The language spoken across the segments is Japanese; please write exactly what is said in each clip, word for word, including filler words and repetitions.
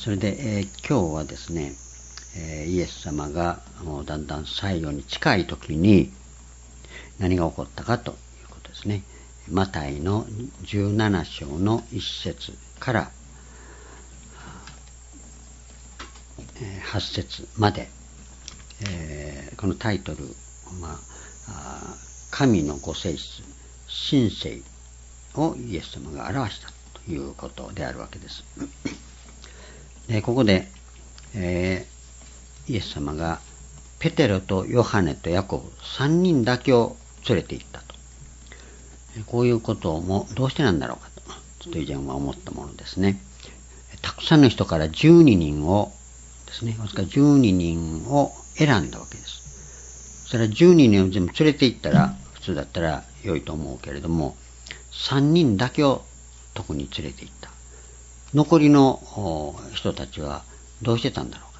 それで、えー、今日はですね、えー、イエス様がもうだんだん最後に近い時に何が起こったかということですね。マタイのじゅうなな章のいっ節からはち節まで、えー、このタイトル、まあ、神のご性質、神性をイエス様が表したということであるわけです。でここで、えー、イエス様がペテロとヨハネとヤコブさんにんだけを連れて行ったと。こういうこともどうしてなんだろうかと、ちょっと以前は思ったものですね。たくさんの人からじゅうににんをですね、ですからじゅうににんを選んだわけです。それはじゅうににんを全部連れて行ったら、普通だったら良いと思うけれども、さんにんだけを特に連れて行った。残りの人たちはどうしてたんだろうか。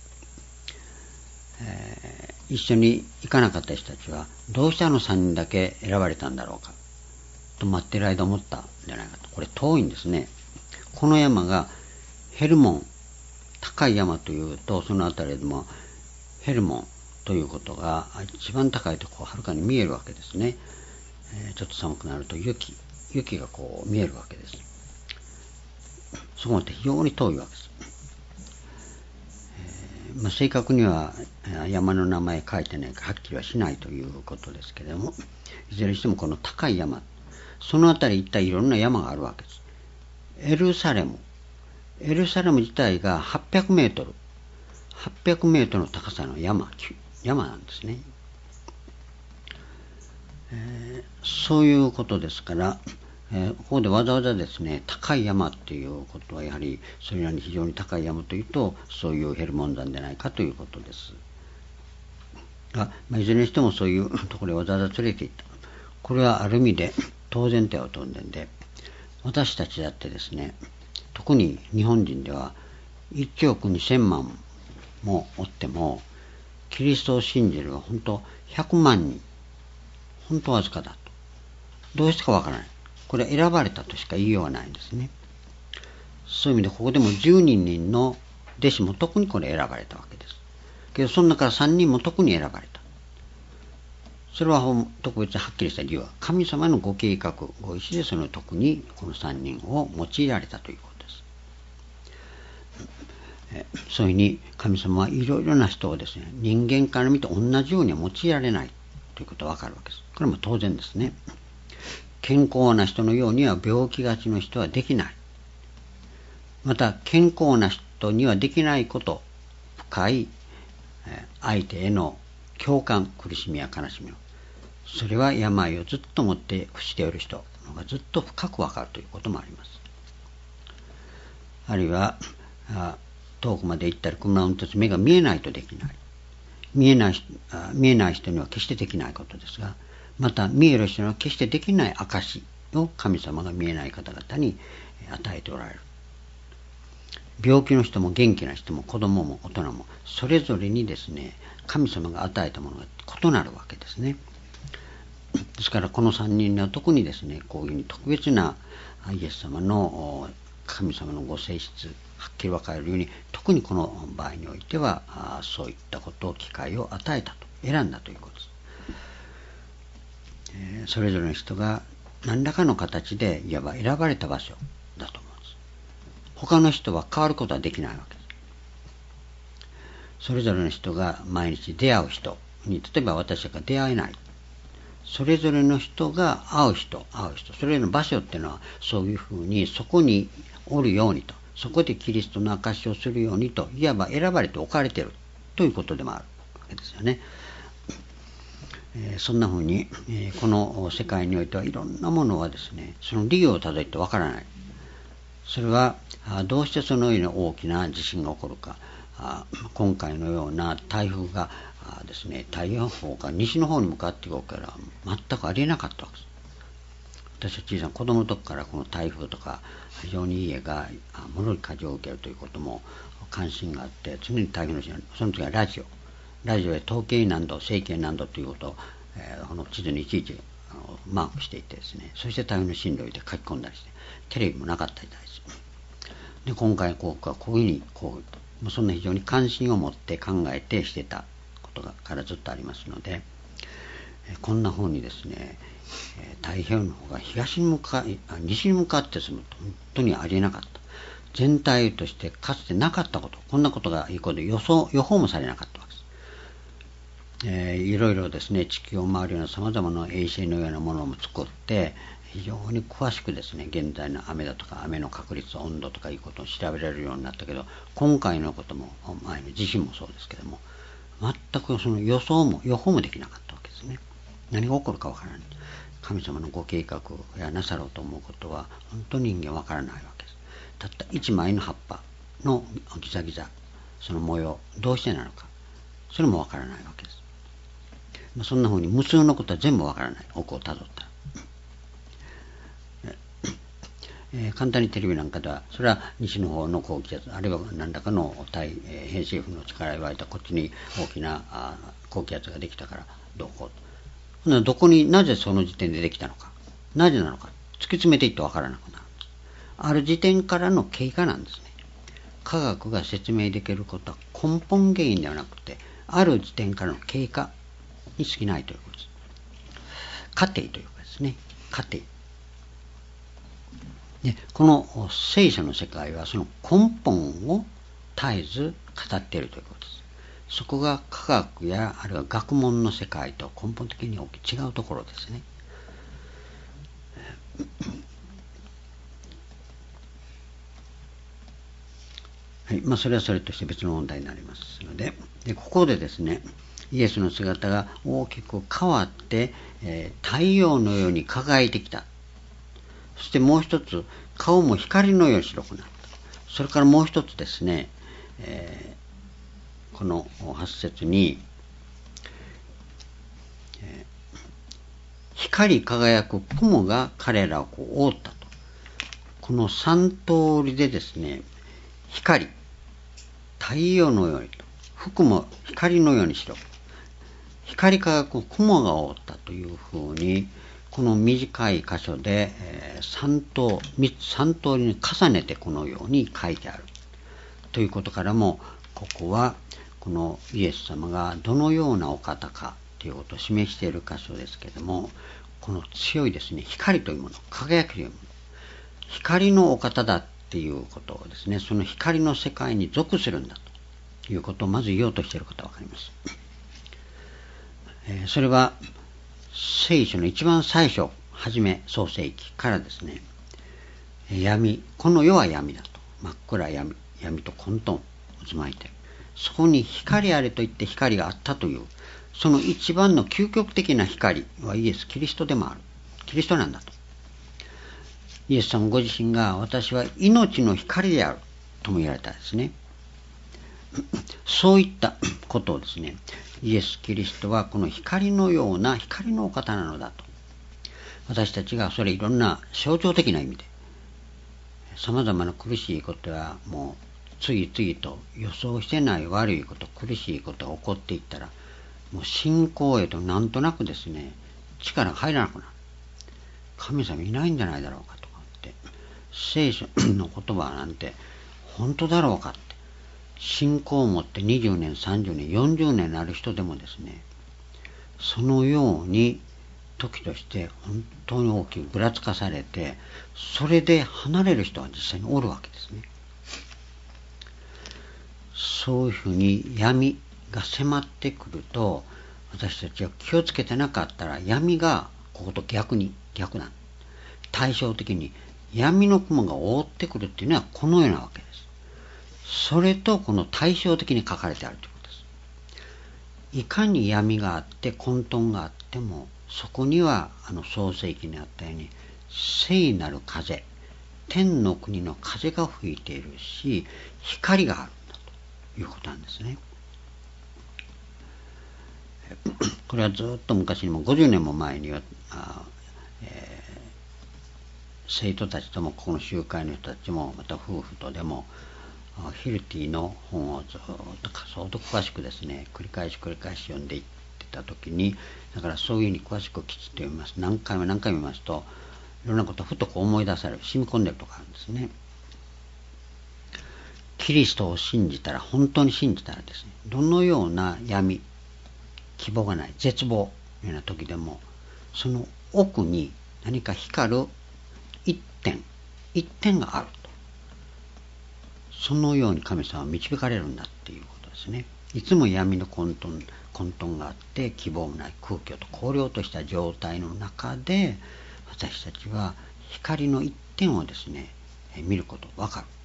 えー、一緒に行かなかった人たちはどうしてあのさんにんだけ選ばれたんだろうかと待ってる間思ったんじゃないかと。これ遠いんですね。この山がヘルモン、高い山というとそのあたりでもヘルモンということが一番高いところはるかに見えるわけですね。えー、ちょっと寒くなると雪雪がこう見えるわけです。そこまで非常に遠いわけです。えーまあ、正確には山の名前書いてないかはっきりはしないということですけれども、いずれにしてもこの高い山、そのあたり一体いろんな山があるわけです。エルサレムエルサレム自体がはっぴゃくメートルはっぴゃくメートルの高さの山山なんですね。えー、そういうことですから、えー、ここでわざわざですね、高い山っていうことはやはりそれなりに非常に高い山というとそういうヘルモン山でないかということですが、まあ、いずれにしてもそういうところへわざわざ連れて行った。これはある意味で当然では当然で、私たちだってですね、特に日本人ではいちおくにせんまんもおってもキリストを信じるは本当ひゃくまんにん、本当わずかだと。どうしてかわからない。これは選ばれたとしか言いようがないんですね。そういう意味でここでもじゅうににんの弟子も特にこれ選ばれたわけです。けどその中からさんにんも特に選ばれた。それは特別はっきりした理由は神様のご計画ご意志でその特にこのさんにんを用いられたということです。そういうふうに神様はいろいろな人をですね、人間から見て同じようには用いられないということがわかるわけです。これも当然ですね。健康な人のようには病気がちの人はできない。また健康な人にはできないこと、深い相手への共感、苦しみや悲しみを、それは病をずっと持って伏している人のがずっと深くわかるということもあります。あるいは遠くまで行ったり車を運転する目が見えないとできない。見えない見えない人には決してできないことですが、また見える人には決してできない証を神様が見えない方々に与えておられる。病気の人も元気な人も子供も大人もそれぞれにですね、神様が与えたものが異なるわけですね。ですからこのさんにんには特にですね、こういうふうに特別なイエス様の神様のご性質はっきり分かるように、特にこの場合においてはそういったことを機会を与えたと、選んだということです。えー、それぞれの人が何らかの形でいわば選ばれた場所だと思うんです。他の人は変わることはできないわけです。それぞれの人が毎日出会う人に、例えば私が出会えない、それぞれの人が会う人会う人それぞれの場所っていうのはそういうふうにそこにおるようにと、そこでキリストの証しをするようにと、いわば選ばれて置かれているということでもあるわけですよね。えー、そんなふうに、えー、この世界においてはいろんなものはですね、その理由をたどってわからない。それはどうしてそのような大きな地震が起こるか、今回のような台風がですね、太平洋方から西の方に向かっていこうから全くありえなかったわけです。私は小さな子供の時からこの台風とか非常に家がもろい風を受けるということも関心があって、常に台風の時はその時はラジオラジオで統計何度整形何度ということを、えー、この地図にいちいちマークしていってですね、そして台風の進路で書き込んだりして、テレビもなかったみたいです。 で今回の幸福はこういうふうにこうそんな非常に関心を持って考えてしてたことがからずっとありますので、こんな風にですね、太平洋の方が東に向かい西に向かって進むと本当にありえなかった。全体としてかつてなかったこと、こんなことがいいことで予想予報もされなかったわけです。えー、いろいろですね、地球を回るような様々な衛星のようなものも作って、非常に詳しくですね、現在の雨だとか雨の確率、温度とかいうことを調べられるようになったけど、今回のことも前の地震もそうですけども、全くその予想も予報もできなかったわけですね。何が起こるかわからない。神様のご計画やなさろうと思うことは本当に人間わからないわけです。たった一枚の葉っぱのギザギザ、その模様、どうしてなのか、それもわからないわけです。そんな風に無数のことは全部わからない。奥をたどったら。えー、簡単にテレビなんかでは、それは西の方の高気圧、あるいは何らかの対、えー、偏西風の力が湧いたこっちに大きなあ高気圧ができたからどうこう。どこになぜその時点でできたのか、なぜなのか、突き詰めていってわからなくなる。ある時点からの経過なんですね。科学が説明できることは根本原因ではなくて、ある時点からの経過に過ぎないということです。過程というかですね、過程。で、この聖書の世界はその根本を絶えず語っているということです。そこが科学やあるいは学問の世界と根本的に大き違うところですね。はい、まあそれはそれとして別の問題になりますので、でここでですね、イエスの姿が大きく変わって、えー、太陽のように輝いてきた。そしてもう一つ、顔も光のように白くなった。それからもう一つですね、えー、このはち節に、えー、光り輝く雲が彼らをこう覆ったと。この三通りでですね、光、太陽のようにと、服も光のように白く、光り輝く雲が覆ったというふうに、この短い箇所で、えー、三通、三通りに重ねてこのように書いてある。ということからも、ここはこのイエス様がどのようなお方かということを示している箇所ですけれども、この強いですね、光というもの、輝きというもの、光のお方だっていうことをですね、その光の世界に属するんだということをまず言おうとしていることがわかります。えー、それは聖書の一番最初、はじめ創世記からですね、闇、この世は闇だと、真っ暗闇、闇と混沌渦巻いている。そこに光あれといって光があったという、その一番の究極的な光はイエス・キリストでもある。キリストなんだと。イエス様ご自身が私は命の光であるとも言われたんですね。そういったことをですね、イエス・キリストはこの光のような光のお方なのだと。私たちがそれいろんな象徴的な意味で、様々な苦しいことはもう次々と予想してない悪いこと、苦しいことが起こっていったら、もう信仰へとなんとなくですね、力が入らなくなる。神様いないんじゃないだろうかとかって、聖書の言葉なんて本当だろうかって、信仰を持ってにじゅうねん、さんじゅうねん、よんじゅうねんになる人でもですね、そのように時として本当に大きくぐらつかされて、それで離れる人は実際におるわけですね。そういうふうに闇が迫ってくると、私たちは気をつけてなかったら闇がここと逆に逆なん。対照的に闇の雲が覆ってくるっていうのはこのようなわけです。それとこの対照的に書かれてあるということです。いかに闇があって混沌があっても、そこにはあの創世記にあったように聖なる風、天の国の風が吹いているし、光があるんだということなんですね。これはずっと昔にもごじゅうねんも前には、あ、えー、生徒たちともここの集会の人たちもまた夫婦とでもヒルティの本をずっと相当詳しくですね、繰り返し繰り返し読んでいってた時に、だからそういうふうに詳しくきちっと読みます。何回も何回も見ますと、いろんなことをふとこう思い出される、染み込んでるとかあるんですね。 キリストを信じたら、本当に信じたらですね、どのような闇、希望がない、絶望のような時でも、その奥に何か光る一点、一点があると。そのように神様は導かれるんだっていうことですね。いつも闇の混沌、混沌があって、希望もない空虚と荒涼とした状態の中で、私たちは光の一点をですね、見ること、わかる。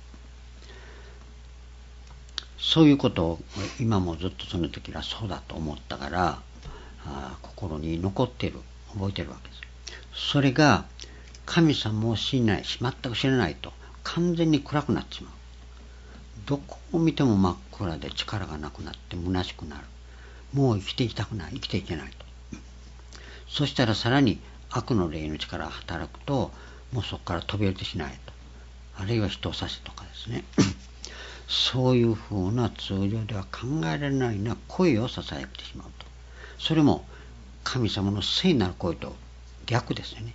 そういうことを今もずっとその時はそうだと思ったから、あ心に残っている、覚えているわけです。それが神様を信じない、全く知らないと完全に暗くなってしまう。どこを見ても真っ暗で力がなくなって虚しくなる。もう生きていきたくない、生きていけないと。そしたらさらに悪の霊の力が働くと、もうそこから飛び降りてしないと。あるいは人を刺せとかですね。そういうふうな通常では考えられないような声をささやいてしまうと。それも神様の聖なる声と逆ですよね。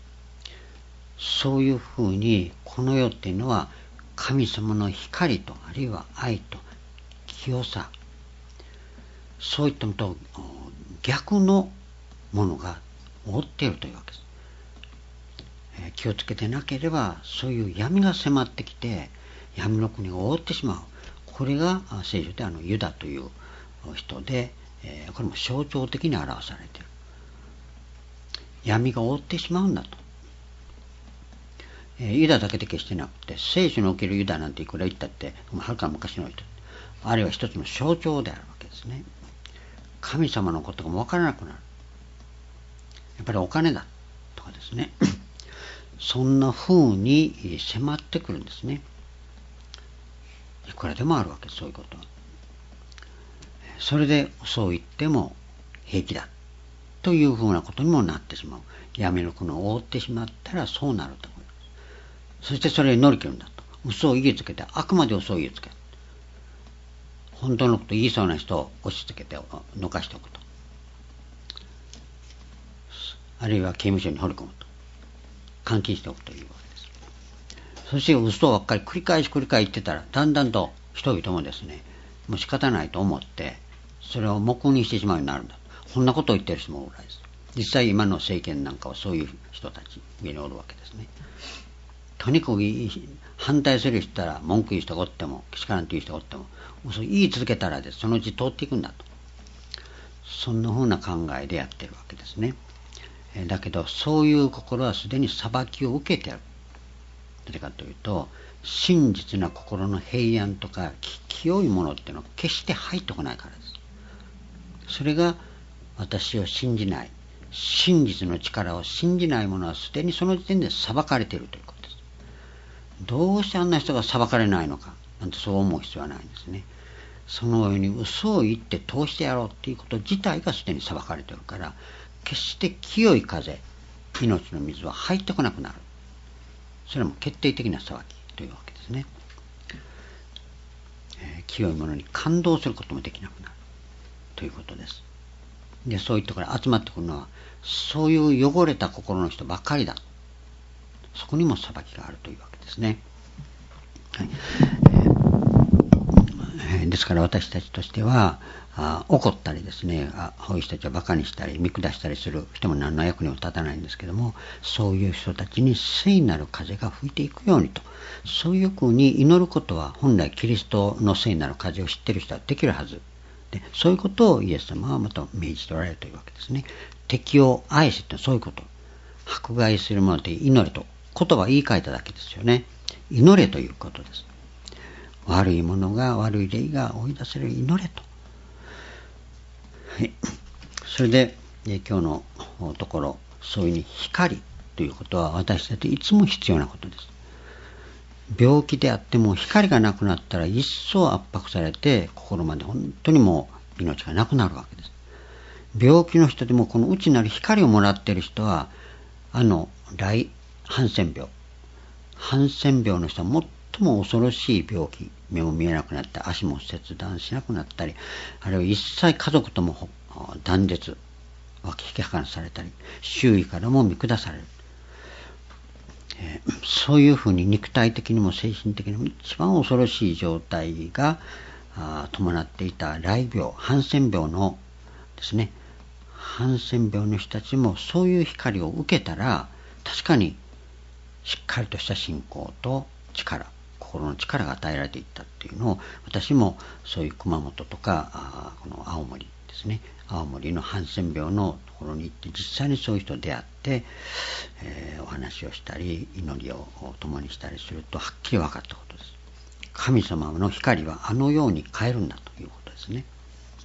そういうふうにこの世っていうのは神様の光と、あるいは愛と清さ、そういったものと逆のものが覆っているというわけです。気をつけてなければそういう闇が迫ってきて闇の国を覆ってしまう。これが聖書であのユダという人で、これも象徴的に表されている。闇が覆ってしまうんだと。ユダだけで決してなくて、聖書におけるユダなんていくら言ったってはるか昔の人、あるいは一つの象徴であるわけですね。神様のことが分からなくなる。やっぱりお金だとかですね、そんな風に迫ってくるんですね。いくらでもあるわけです、そういうことは。それでそう言っても平気だというふうなことにもなってしまう。闇の国を覆ってしまったらそうなると思います。そしてそれに乗り切るんだと。嘘を言いつけて、あくまで嘘を言いつける。本当のことを言いそうな人を押し付けてのかしておくと。あるいは刑務所に放り込むと。監禁しておくというわけです。そして嘘ばっかり繰り返し繰り返し言ってたら、だんだんと人々もですね、もう仕方ないと思って、それを黙認してしまうようになるんだ。こんなことを言ってる人もおらです。実際今の政権なんかはそういう人たち上におるわけですね。とにかく反対する人ら文句言う人がおっても、けしからんという人がおっても、そう言い続けたらです、そのうち通っていくんだと。そんな風な考えでやってるわけですね。だけどそういう心はすでに裁きを受けてやる。なぜかというと、真実な心の平安とか清いものっていうのは決して入ってこないからです。それが私を信じない、真実の力を信じない者はすでにその時点で裁かれているということです。どうしてあんな人が裁かれないのかなんてそう思う必要はないんですね。そのように嘘を言って通してやろうっていうこと自体がすでに裁かれているから、決して清い風、命の水は入ってこなくなる。それも決定的な裁きというわけですね。えー、清いものに感動することもできなくなるということです。で、そういうところから集まってくるのは、そういう汚れた心の人ばっかりだ。そこにも裁きがあるというわけですね。はい。えー、ですから私たちとしては、あ怒ったりですね、あこういう人たちはバカにしたり見下したりする人も何の役にも立たないんですけども、そういう人たちに聖なる風が吹いていくようにと、そういうふうに祈ることは本来キリストの聖なる風を知っている人はできるはずで、そういうことをイエス様はまた命じておられるというわけですね。敵を愛せってそういうこと。迫害するものって祈れと言葉言い換えただけですよね。祈れということです。悪いものが悪い霊が追い出せる祈れと。はい、それで、え今日のところ、そういうふうに光ということは私たちいつも必要なことです。病気であっても光がなくなったら一層圧迫されて心まで本当にもう命がなくなるわけです。病気の人でもこの内なる光をもらっている人は、あの来ハンセン病ハンセン病の人は最も恐ろしい病気、目も見えなくなって足も切断しなくなったり、あるいは一切家族とも断絶、分け引き離されたり、周囲からも見下される。 えー、そういうふうに肉体的にも精神的にも一番恐ろしい状態が伴っていた雷病、ハンセン病のですね、ハンセン病の人たちもそういう光を受けたら、確かにしっかりとした信仰と力、心の力が与えられていったっていうのを、私もそういう熊本とかこの青森ですね、青森のハンセン病のところに行って実際にそういう人と出会って、えー、お話をしたり祈りを共にしたりするとはっきり分かったことです。神様の光はあのように変えるんだということですね。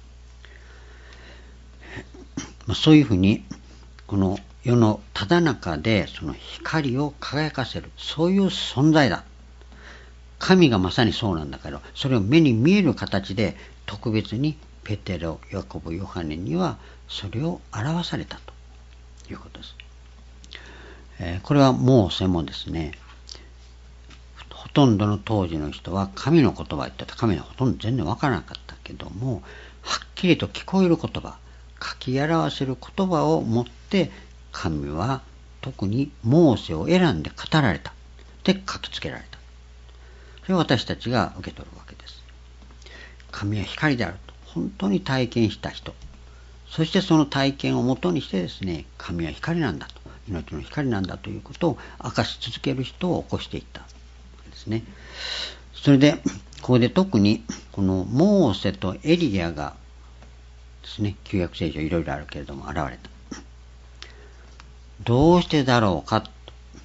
そういうふうにこの世のただ中でその光を輝かせる、そういう存在だ。神がまさにそうなんだけど、それを目に見える形で特別にペテロ、ヤコブ、ヨハネにはそれを表されたということです。えー、これはモーセもですね、ほとんどの当時の人は神の言葉を言ってた。神はほとんど全然わからなかったけども、はっきりと聞こえる言葉、書き表せる言葉を持って神は特にモーセを選んで語られた。で書きつけられた。それを私たちが受け取るわけです。神は光であると本当に体験した人、そしてその体験をもとにしてですね、神は光なんだと、命の光なんだということを明かし続ける人を起こしていったわけですね。それでここで特にこのモーセとエリアがですね、旧約聖書いろいろあるけれども現れた。どうしてだろうかと。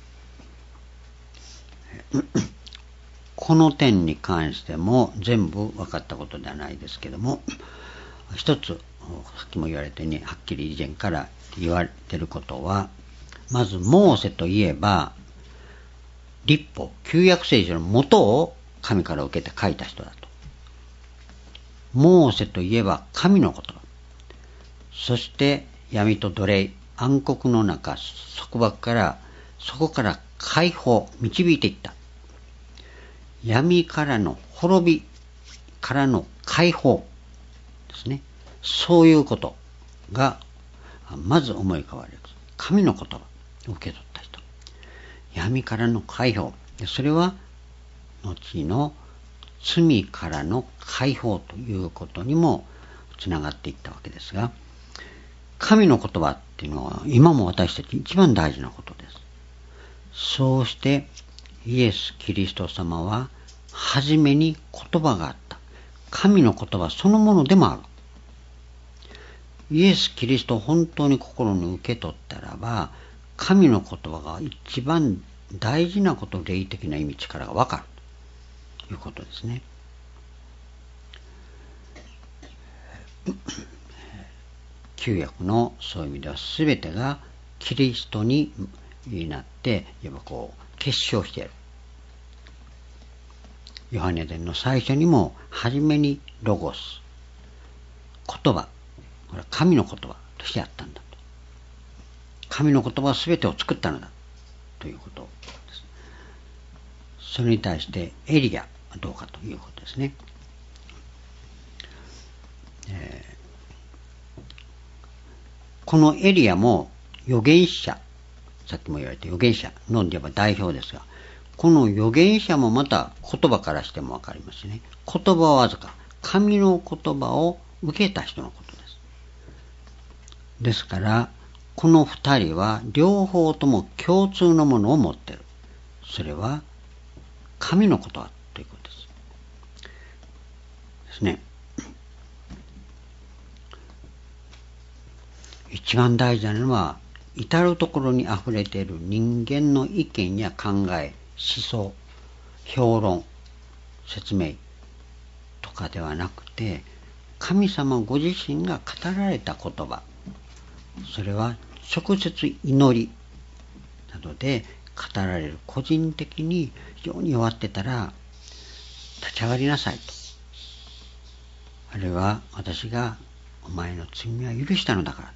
この点に関しても全部分かったことではないですけども、一つさっきも言われたようにはっきり以前から言われていることは、まずモーセといえば律法、旧約聖書の元を神から受けて書いた人だと。モーセといえば神の言葉、そして闇と奴隷、暗黒の中、束縛からそこから解放、導いていった。闇からの滅びからの解放ですね。そういうことがまず思い浮かばれる。神の言葉を受け取った人、闇からの解放、それは後の罪からの解放ということにもつながっていったわけですが、神の言葉っていうのは今も私たち一番大事なことです。そうしてイエス・キリスト様は初めに言葉があった。神の言葉そのものでもある。イエス・キリストを本当に心に受け取ったらば、神の言葉が一番大事なこと、霊的な意味、力がわかるということですね。旧約のそういう意味では全てがキリストになっていわばこう結晶している。ヨハネ伝の最初にも初めにロゴス、言葉、これは神の言葉としてあったんだと。神の言葉は全てを作ったのだということです。それに対してエリアはどうかということですね。えーこのエリアも預言者、さっきも言われた預言者のでは代表ですが、この預言者もまた言葉からしてもわかりますね。言葉はわずか、神の言葉を受けた人のことです。ですから、この二人は両方とも共通のものを持っている。それは神の言葉ということです。ですね。一番大事なのは、至るところに溢れている人間の意見や考え、思想、評論、説明とかではなくて、神様ご自身が語られた言葉、それは直接祈りなどで語られる。個人的に非常に弱ってたら立ち上がりなさいと。あるいは私がお前の罪は許したのだからと。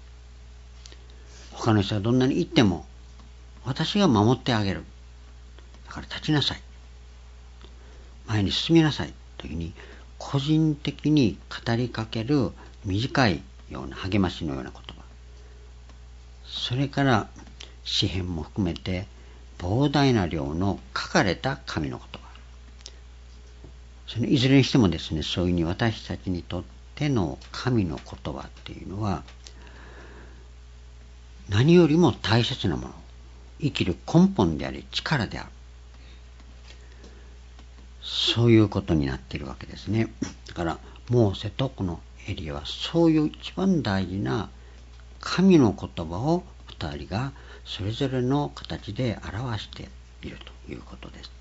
他の人がどんなに言っても私が守ってあげる。だから立ちなさい。前に進みなさいというふうに個人的に語りかける短いような励ましのような言葉。それから詩篇も含めて膨大な量の書かれた神の言葉。そのいずれにしてもですね、そういうふうに私たちにとっての神の言葉っていうのは、何よりも大切なもの、生きる根本であり力である。そういうことになっているわけですね。だからモーセとこのエリアはそういう一番大事な神の言葉を二人がそれぞれの形で表しているということです。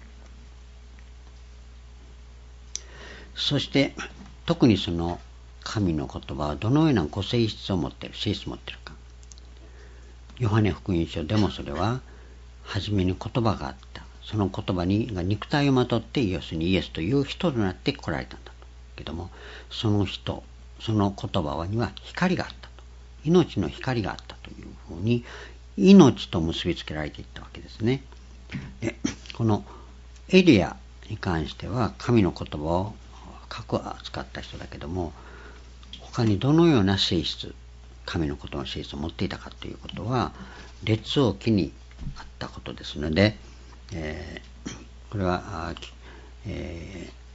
そして特にその神の言葉はどのようなご性質を持っている、性質を持っているか。ヨハネ福音書でもそれは初めに言葉があった。その言葉にが肉体をまとって要するにイエスという人となって来られたんだと。けどもその人、その言葉には光があったと。命の光があったというふうに命と結びつけられていったわけですね。でこのエリアに関しては神の言葉を核を扱った人だけども、他にどのような性質、神の言葉の性質を持っていたかということは列王記にあったことですので、えー、これは、えー、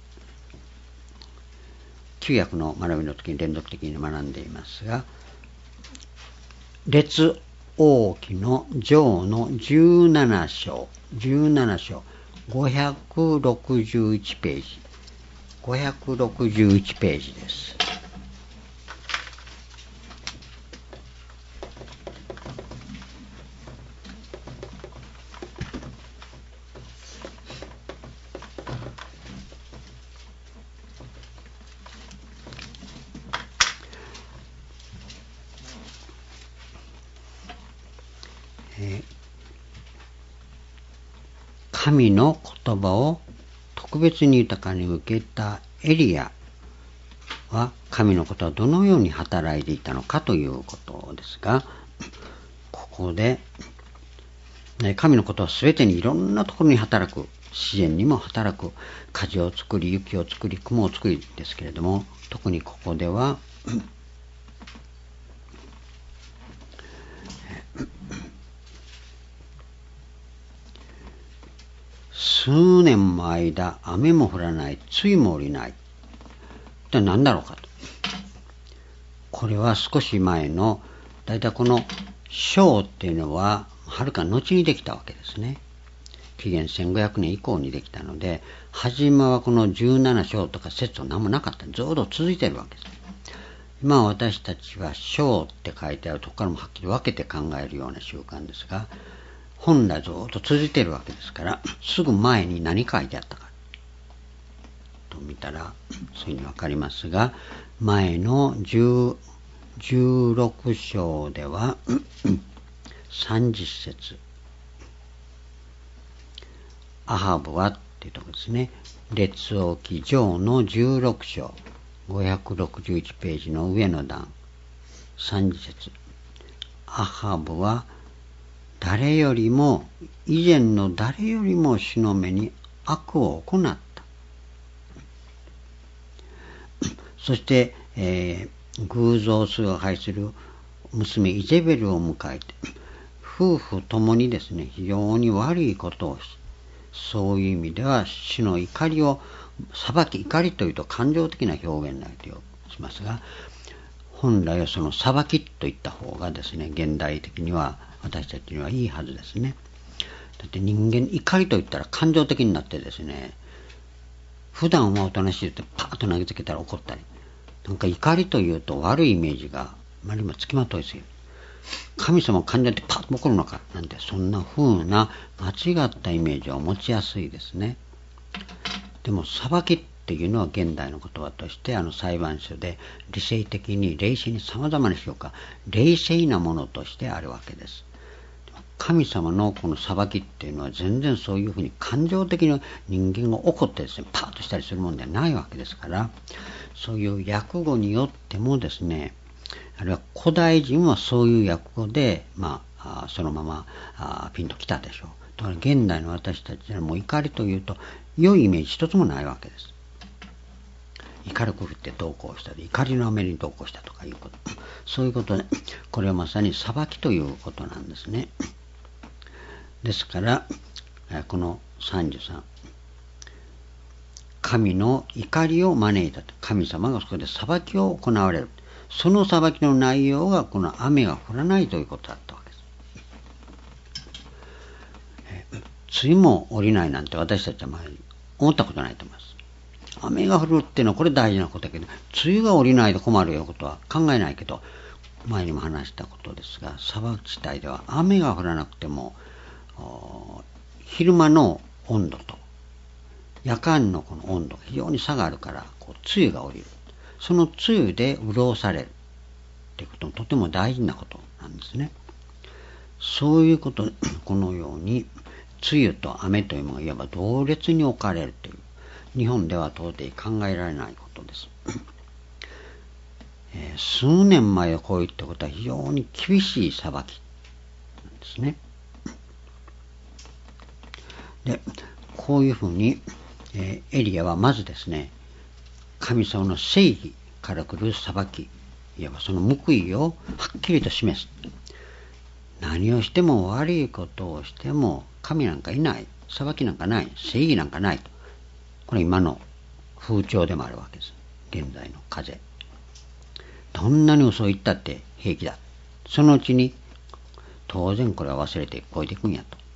旧約の学びの時に連続的に学んでいますが、列王記の上のじゅうなな章、じゅうなな章、ごひゃくろくじゅういちページ、ごひゃくろくじゅういちページです。神の言葉を特別に豊かに受けたエリアは神のことはどのように働いていたのかということですが、ここで神のことはすべてにいろんなところに働く、自然にも働く、風を作り雪を作り雲を作りですけれども、特にここでは数年も間雨も降らない、露も降りない。一体何だろうかと。これは少し前の、だいたいこの章っていうのははるか後にできたわけですね。紀元せんごひゃくねん以降にできたので、初めはこのじゅうなな章とか節は何もなかった。ずっと続いているわけです。今私たちは章って書いてあるところからもはっきり分けて考えるような習慣ですが、本来ずっと続いているわけですから、すぐ前に何書いてあったかと見たらそういうふうにわかりますが、前のじゅうろく章ではさんじゅっ節、アハブはっていうところですね。列王記上のじゅうろく章、ごひゃくろくじゅういちページの上の段、さんじゅっ節、アハブは誰よりも、以前の誰よりも主の目に悪を行った。そして、えー、偶像崇拝する娘イゼベルを迎えて、夫婦ともにですね、非常に悪いことをし、そういう意味では主の怒りを裁き、怒りというと感情的な表現になるとしますが、本来はその裁きといった方がですね、現代的には私たちにはいいはずですね。だって人間、怒りと言ったら感情的になってですね、普段はおとなしいってパーッと投げつけたら怒ったり、なんか怒りというと悪いイメージがあまりにもつきまといすぎる。神様を感情でパッと怒るのかなんて、そんな風な間違ったイメージを持ちやすいですね。でも裁きっていうのは現代の言葉として、あの裁判所で理性的に冷静に様々な評価、冷静なものとしてあるわけです。神様のこの裁きっていうのは全然そういうふうに感情的に人間が怒ってですね、パーッとしたりするもんではないわけですから、そういう訳語によってもですね、あるいは古代人はそういう訳語で、まあ、そのままあピンときたでしょう。だから現代の私たちはもう怒りというと良いイメージ一つもないわけです。怒るくふって投稿したり、怒りの雨に投稿したとかいうこと、そういうことで、これはまさに裁きということなんですね。 ですからこのさんじゅうさん、神の怒りを招いたと。神様がそこで裁きを行われる。その裁きの内容がこの雨が降らないということだったわけです。梅雨も降りないなんて私たちは前に思ったことないと思います。雨が降るっていうのはこれ大事なことだけど、梅雨が降りないと困るようなことは考えないけど、前にも話したことですが、砂漠地帯では雨が降らなくても昼間の温度と夜間のこの温度が非常に差があるから、こう梅雨が降りる。その梅雨で潤されるということもとても大事なことなんですね。そういうこと、このように梅雨と雨というものがいわば同列に置かれるという、日本では到底考えられないことです。えー、数年前こういったことは非常に厳しい裁きなんですね。で、こういうふうに、えー、エリアはまずですね、神様の正義から来る裁き、いわばその報いをはっきりと示す。何をしても悪いことをしても神なんかいない、裁きなんかない、正義なんかないと。これ今の風潮でもあるわけです。現在の風。どんなに嘘を言ったって平気だ。そのうちに当然これは忘れて超えていくんやと。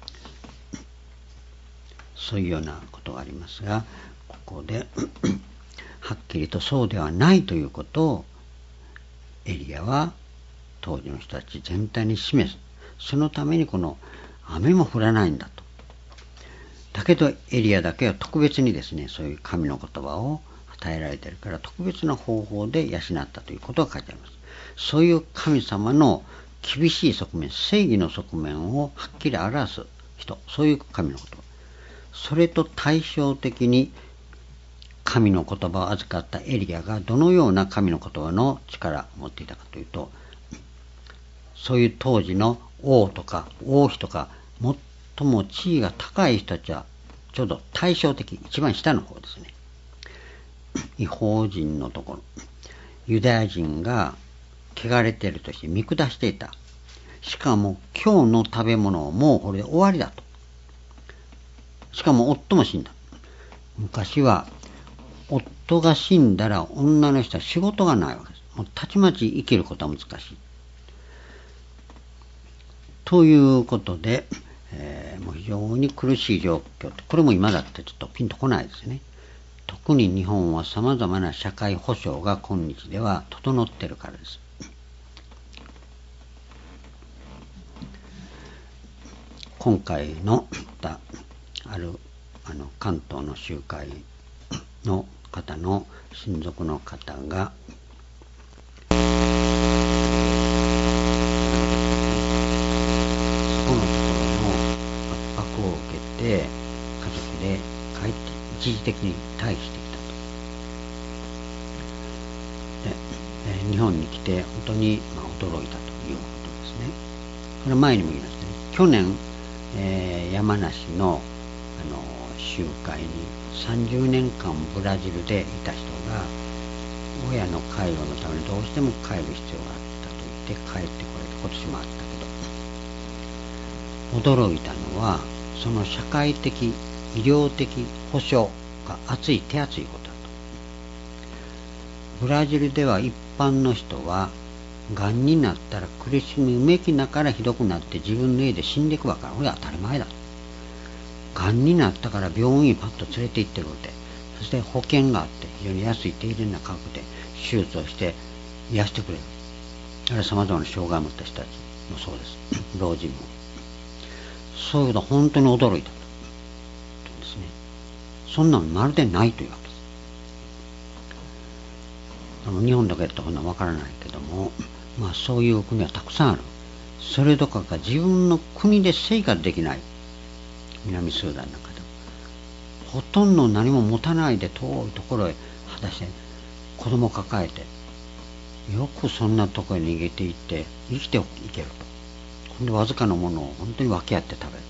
そういうようなことがありますが、ここではっきりとそうではないということをエリアは当時の人たち全体に示す。そのためにこの雨も降らないんだと。だけどエリアだけは特別にですね、そういう神の言葉を与えられているから、特別な方法で養ったということが書いてあります。そういう神様の厳しい側面、正義の側面をはっきり表す人、そういう神の言葉。それと対照的に神の言葉を預かったエリアがどのような神の言葉の力を持っていたかというと、そういう当時の王とか王妃とか最も地位が高い人たちはちょうど対照的、一番下の方ですね。異邦人のところ、ユダヤ人が汚れているとして見下していた。しかも今日の食べ物をもうこれで終わりだと。しかも夫も死んだ。昔は夫が死んだら女の人は仕事がないわけです。もうたちまち生きることは難しい。ということで、えー、もう非常に苦しい状況。これも今だってちょっとピンとこないですね。特に日本は様々な社会保障が今日では整っているからです。今回のあるあの関東の集会の方の親族の方がそこのところの圧迫を受けて家族で帰って一時的に退避してきたと。で、えー、日本に来て本当に、まあ、驚いたということですね。これ前にも言いましたね。去年、えー、山梨のあの集会にさんじゅうねんかんブラジルでいた人が親の介護のためにどうしても帰る必要があったと言って帰ってこれて今年もあったけど、驚いたのはその社会的医療的保障が厚い手厚いことだと。ブラジルでは一般の人はがんになったら苦しみうめきながらひどくなって自分の家で死んでいくわから、これは当たり前だと。がんになったから病院にパッと連れて行ってるので、そして保険があって非常に安い低廉な価格で手術をして癒してくれる。あれは様々な障害を持った人たちもそうです。老人もそういうことは本当に驚いたとですね。そんなのまるでないというわけです。あの日本だけやったことはわからないけども、まあそういう国はたくさんある。それどころか自分の国で生活できない南スーダンなんかでもほとんど何も持たないで遠いところへ果たして子供を抱えてよくそんなところに逃げていって生きていけると。ほんでわずかなものを本当に分け合って食べる、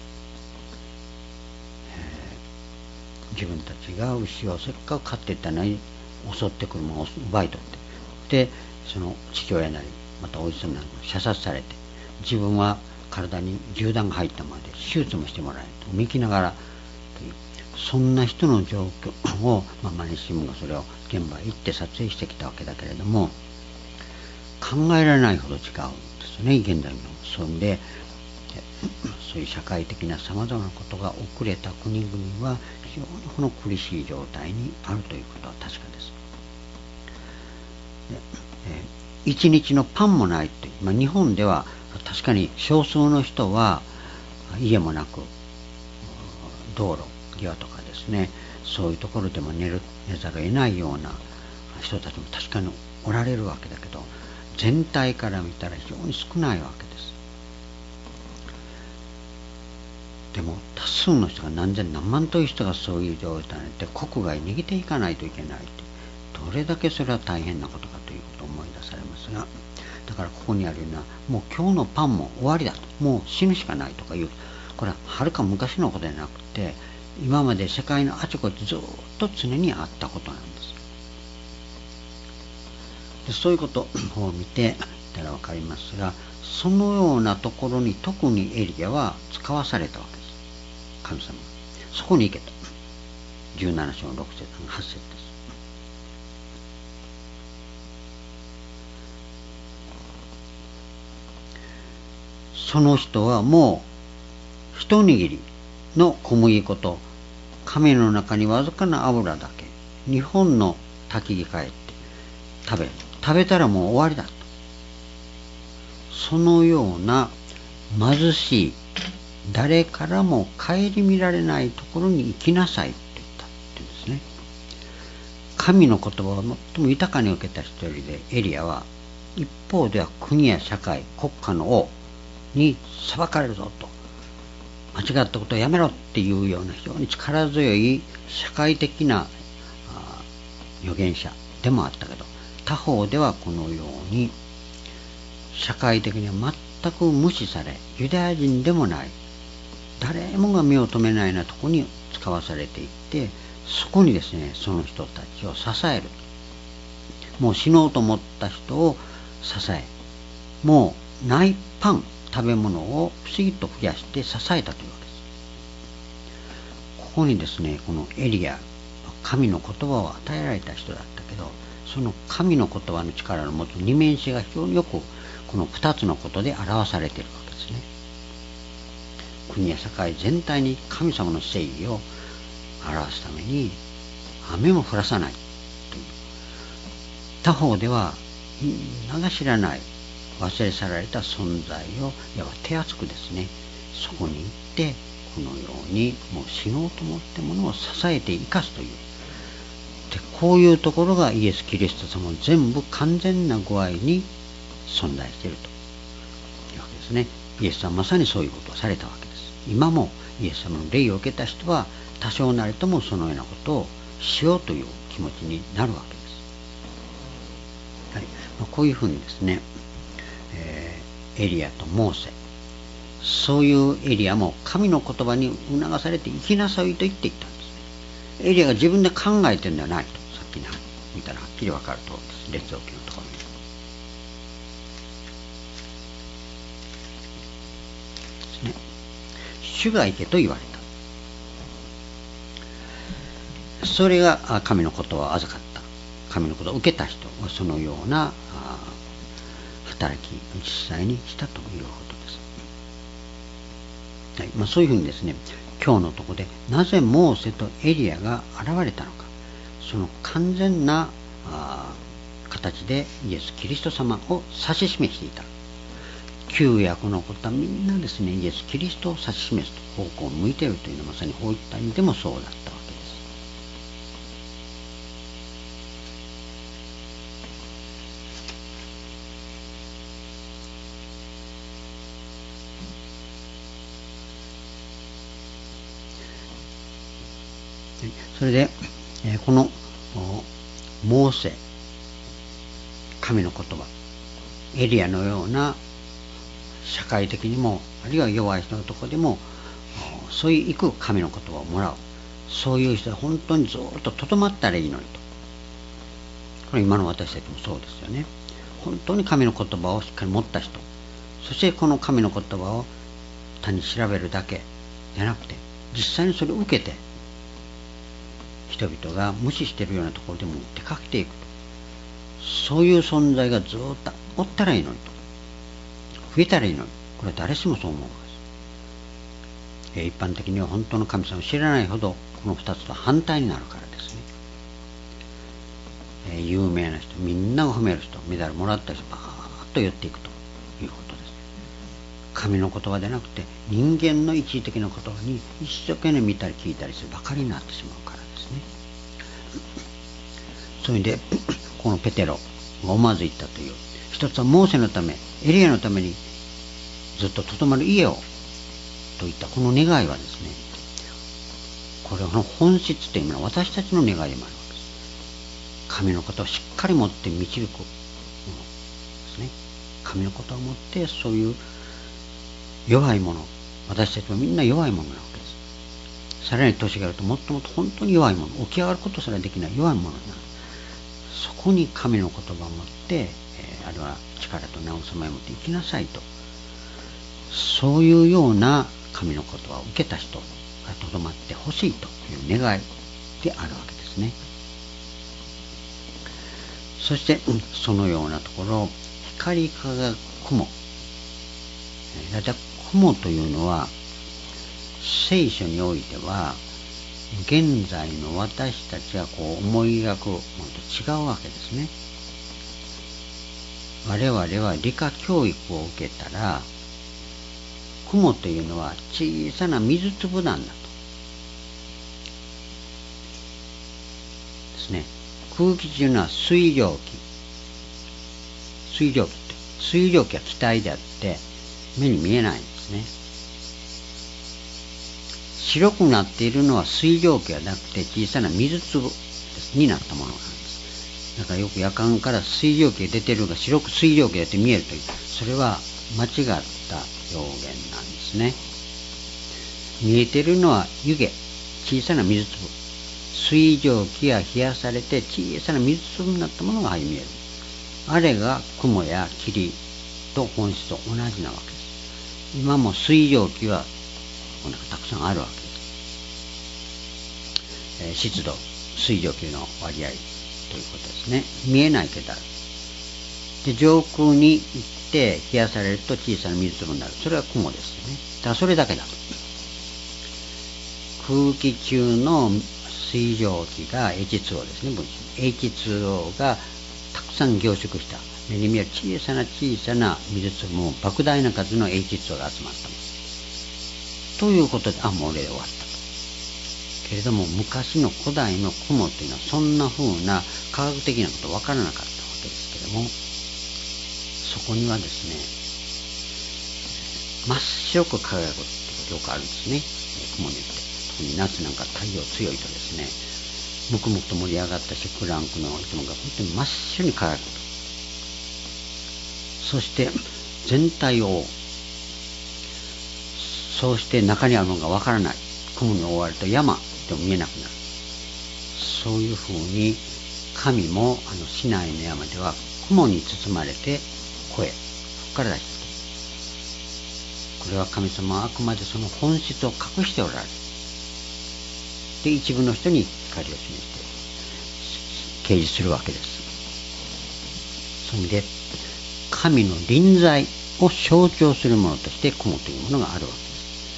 えー、自分たちが牛をせっかく飼っていったのに襲ってくるものを奪い取って、でその父親なりまたおじさんなり射殺されて、自分は体に銃弾が入ったまで手術もしてもらえと見きながらという、そんな人の状況を、まあ、毎日新聞がそれを現場へ行って撮影してきたわけだけれども、考えられないほど違うんですよね、現代の。そんでそういう社会的なさまざまなことが遅れた国々は非常にこの苦しい状態にあるということは確かです。でえー、一日のパンもないという、まあ、日本では確かに少数の人は家もなく道路際とかですね、そういうところでも寝る寝ざるを得ないような人たちも確かにおられるわけだけど、全体から見たら非常に少ないわけです。でも多数の人が何千何万という人がそういう状態で国外に逃げていかないといけないって、どれだけそれは大変なことかということを思い出されますが、だからここにあるような、もう今日のパンも終わりだと、もう死ぬしかないとかいう、これははるか昔のことではなくて、今まで世界のあちこちずっと常にあったことなんです。でそういうことを見てたら分かりますが、そのようなところに特にエリアは使わされたわけです。神様がそこに行けと、じゅうなな章のろく節はち節です。その人はもう一握りの小麦粉と亀の中にわずかな油だけ、日本の焚きに帰って食べる。食べたらもう終わりだと。そのような貧しい、誰からも顧みられないところに行きなさいと言ったっていうんですね。神の言葉を最も豊かに受けた人よりでエリアは、一方では国や社会、国家の王に裁かれるぞと、間違ったことをやめろっていうような非常に力強い社会的な預言者でもあったけど、他方ではこのように社会的には全く無視され、ユダヤ人でもない誰もが目を留めないようなところに使わされていって、そこにですねその人たちを支える、もう死のうと思った人を支え、もうないパン食べ物を不思議と増やして支えたというわけです。ここにですね、このエリア、神の言葉を与えられた人だったけど、その神の言葉の力の持つ二面性が非常によくこの二つのことで表されているわけですね。国や社会全体に神様の正義を表すために雨も降らさないという、他方ではみんなが知らない忘れ去られた存在をいわば手厚くですね、そこに行ってこのようにもう死のうと思ってものを支えて生かすという、でこういうところがイエス・キリスト様の全部完全な具合に存在しているというわけですね。イエスはまさにそういうことをされたわけです。今もイエス様の霊を受けた人は多少なりともそのようなことをしようという気持ちになるわけです。はい、まあ、こういうふうにですね、えー、エリアとモーセ、そういうエリアも神の言葉に促されて生きなさいと言っていったんですね。エリアが自分で考えてるんではないと、さっき見たらはっきり分かるとおりです。列王記のところにですね、主が行けと言われた。それが神の言葉を預かった、神の言葉を受けた人はそのような働き実際にしたということです。はい、まあ、そういうふうにですね、今日のところでなぜモーセとエリアが現れたのか、その完全な形でイエス・キリスト様を指し示していた。旧約のことはみんなですね、イエス・キリストを指し示す方向を向いているというのはまさにこういった意味でもそうだったわけです。それでこのモーセ、神の言葉、エリアのような社会的にもあるいは弱い人のところでもそういう行く神の言葉をもらう、そういう人は本当にずっととどまったらいいのにと。これ今の私たちもそうですよね。本当に神の言葉をしっかり持った人、そしてこの神の言葉を単に調べるだけじゃなくて、実際にそれを受けて人々が無視しているようなところでも出かけていくと、そういう存在がずっとおったらいいのにと、増えたらいいのに、これは誰しもそう思うわけです。一般的には本当の神様を知らないほどこの二つと反対になるからですね。え有名な人、みんなが褒める人、メダルもらった人、バーッと寄っていくということです。神の言葉でなくて人間の一時的な言葉に一生懸命見たり聞いたりするばかりになってしまうからですね。そういう意味でこのペテロが思わず言ったという、一つはモーセのため、エリアのためにずっととどまる家をといったこの願いはですね、これは本質というのは私たちの願いでもあるわけです。神のことをしっかり持って導くものですね。神のことを持ってそういう弱いもの、私たちはみんな弱いものなわけです。さらに年があるともっともっと本当に弱いもの、起き上がることすらできない弱いものになる。そこに神の言葉を持って、えー、あるいは力と慰めを持って生きなさいと、そういうような神の言葉を受けた人がとどまってほしいという願いであるわけですね。そして、うん、そのようなところ、光り輝く雲、だいたい雲というのは聖書においては現在の私たちがこう思い描くものと違うわけですね。我々は理科教育を受けたら、雲というのは小さな水粒なんだとですね。空気中のは水蒸気、水蒸気って水蒸気は気体であって目に見えないんですね。白くなっているのは水蒸気ではなくて小さな水粒になったものなんです。だからよく夜間から水蒸気が出ているが白く水蒸気だって見えるという、それは間違った表現なんですね。見えているのは湯気、小さな水粒、水蒸気が冷やされて小さな水粒になったものが見える。あれが雲や霧と本質と同じなわけです。今も水蒸気はたくさんあるわけです。えー、湿度、水蒸気の割合ということですね。見えないけどある。で、上空に行って冷やされると小さな水粒になる。それは雲ですよね。だからそれだけだ。空気中の水蒸気が エイチツーオー ですね。分子 エイチツーオー がたくさん凝縮した目に見える小さな小さな水粒も莫大な数の エイチツーオー が集まったものということで、あ、もう例終わったと。けれども昔の古代の雲というのはそんな風な科学的なこと分からなかったわけですけれども、そこにはですね、真っ白く輝くってことがよくあるんですね。雲によって、特に夏なんか太陽強いとですね、むくむくと盛り上がったシクランクの雲が本当に真っ白に輝くと。そして全体を、そうして中にあるのがわからない雲に覆われた山でも見えなくなる。そういうふうに神もあのシナイの山では雲に包まれて声、そこから出して、これは神様はあくまでその本質を隠しておられる。で、一部の人に光を示して掲示するわけです。そういう意味で神の臨在を象徴するものとして雲というものがあるわけです。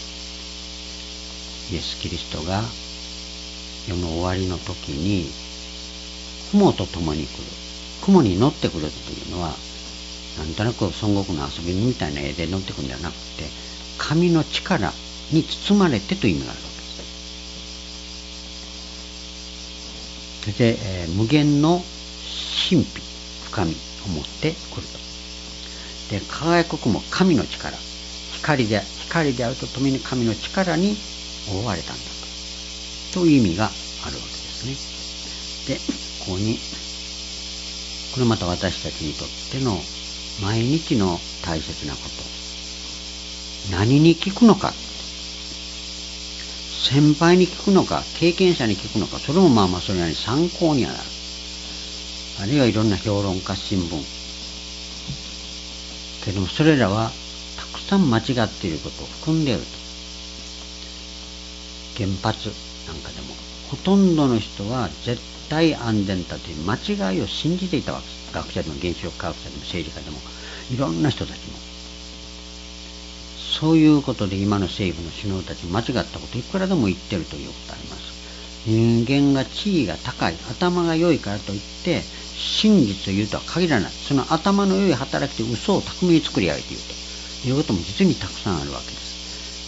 イエス・キリストが世の終わりの時に雲と共に来る、雲に乗ってくるというのはなんとなく孫悟空の遊びみたいな絵で乗ってくるんではなくて、神の力に包まれてという意味があるわけです。そして、えー、無限の神秘深みを持ってくると。で、輝く雲、神の力、光で光であるとともに神の力に覆われたんだと、という意味があるわけですね。で、ここにこれまた私たちにとっての毎日の大切なこと、何に聞くのか、先輩に聞くのか経験者に聞くのか、それもまあまあそれなりに参考にはなる。あるいはいろんな評論家、新聞けども、それらはたくさん間違っていることを含んでいると。原発なんかでもほとんどの人は絶対安全だという間違いを信じていたわけです。学者でも原子力科学者でも政治家でもいろんな人たちもそういうことで今の政府の首脳たち間違ったこといくらでも言ってるということがあります。人間が地位が高い頭が良いからといって真実を言うとは限らない。その頭の良い働きで嘘を巧みに作り上げているということも実にたくさんあるわけです。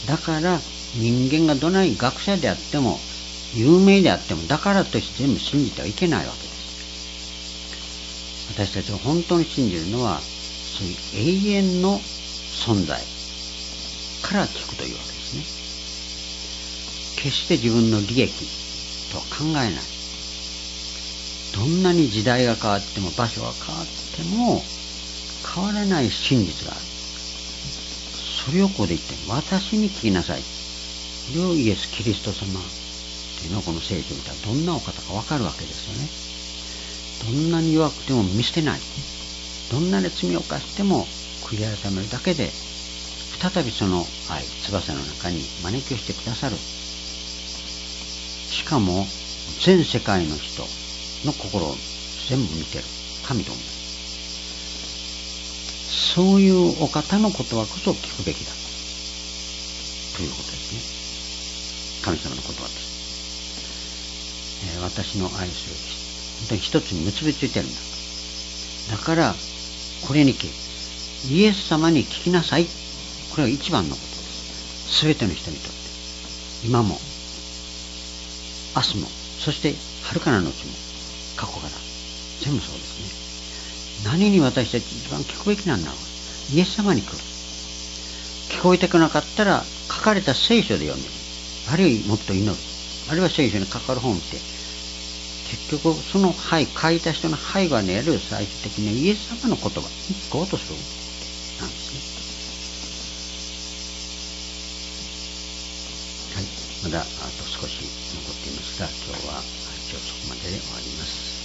だから人間がどない学者であっても有名であってもだからとして全部信じてはいけないわけです。私たちが本当に信じるのはそういう永遠の存在から聞くというわけですね。決して自分の利益とは考えない。どんなに時代が変わっても場所が変わっても変わらない真実がある。それをここで言って、私に聞きなさい。それをイエス・キリスト様というのはこの聖書を見たらどんなお方かわかるわけですよね。どんなに弱くても見捨てない。どんなに罪を犯しても悔い改めるだけで再びその愛、翼の中に招きをしてくださる。しかも全世界の人の心を全部見てる神と同じ。そういうお方の言葉こそ聞くべきだということですね。神様の言葉です。えー、私の愛する本当に一つに結びついてるんだ。だからこれにイエス様に聞きなさい。これは一番のことです。すべての人にとって今も明日もそして遥かな後も過去から全部そうですね。何に私たち一番聞くべきなんだろう。イエス様に来る。聞こえてこなかったら書かれた聖書で読める。あるいはもっと祈る。あるいは聖書にかかる本を見て結局その背書いた人の背後にある最終的にイエス様の言葉に聞こうとするなんですね。はい、まだあと少し残っていますが今日は一応そこまでで終わります。